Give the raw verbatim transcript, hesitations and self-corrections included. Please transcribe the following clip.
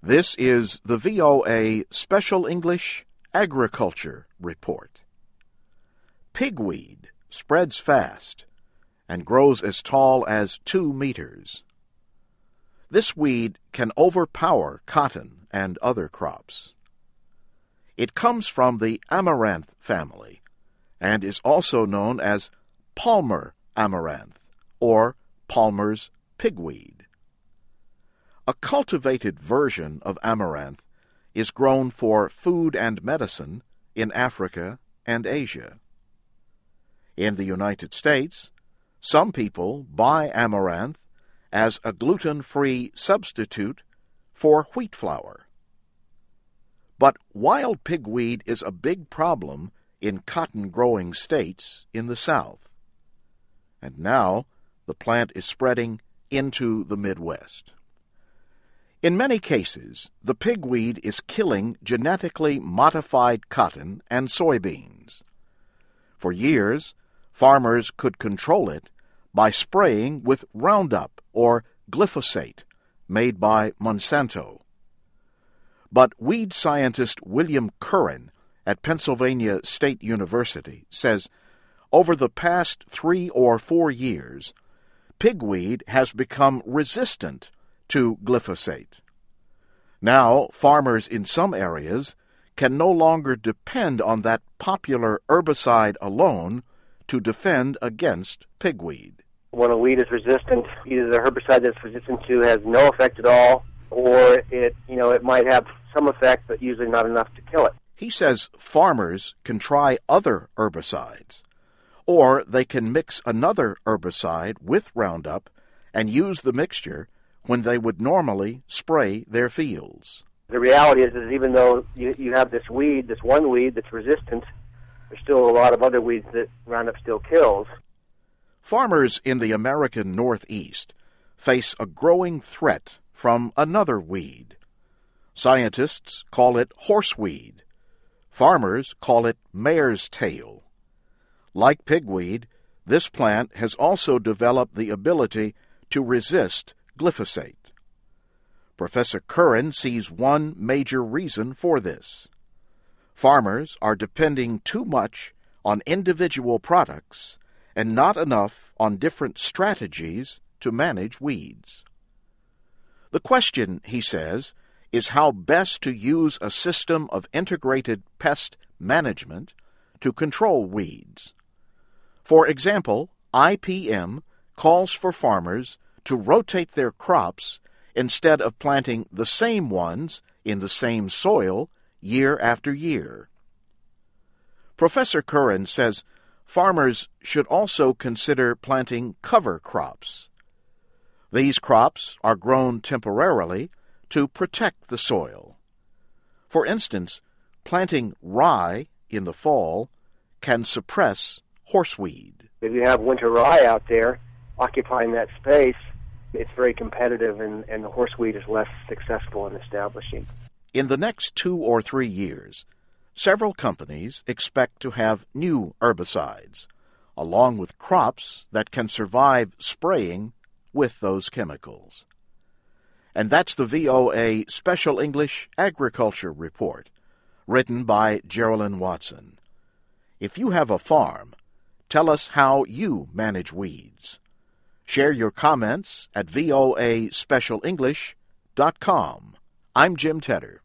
This is the V O A Special English Agriculture Report. Pigweed spreads fast and grows as tall as two meters. This weed can overpower cotton and other crops. It comes from the amaranth family and is also known as Palmer amaranth or Palmer's pigweed. A cultivated version of amaranth is grown for food and medicine in Africa and Asia. In the United States, some people buy amaranth as a gluten-free substitute for wheat flour. But wild pigweed is a big problem in cotton-growing states in the South. And now the plant is spreading into the Midwest. In many cases, the pigweed is killing genetically modified cotton and soybeans. For years, farmers could control it by spraying with Roundup or glyphosate made by Monsanto. But weed scientist William Curran at Pennsylvania State University says over the past three or four years, pigweed has become resistant to glyphosate. Now, farmers in some areas can no longer depend on that popular herbicide alone to defend against pigweed. When a weed is resistant, either the herbicide that's resistant to has no effect at all, or it, you know, it might have some effect, but usually not enough to kill it. He says farmers can try other herbicides, or they can mix another herbicide with Roundup and use the mixture when they would normally spray their fields. The reality is, is even though you, you have this weed, this one weed that's resistant, there's still a lot of other weeds that Roundup still kills. Farmers in the American Northeast face a growing threat from another weed. Scientists call it horseweed. Farmers call it mare's tail. Like pigweed, this plant has also developed the ability to resist glyphosate. Professor Curran sees one major reason for this. Farmers are depending too much on individual products and not enough on different strategies to manage weeds. The question, he says, is how best to use a system of integrated pest management to control weeds. For example, I P M calls for farmers to rotate their crops instead of planting the same ones in the same soil year after year. Professor Curran says farmers should also consider planting cover crops. These crops are grown temporarily to protect the soil. For instance, planting rye in the fall can suppress horseweed. If you have winter rye out there occupying that space, it's very competitive and, and the horseweed is less successful in establishing. In the next two or three years, several companies expect to have new herbicides, along with crops that can survive spraying with those chemicals. And that's the V O A Special English Agriculture Report, written by Geraldine Watson. If you have a farm, tell us how you manage weeds. Share your comments at voa special english dot com. I'm Jim Tedder.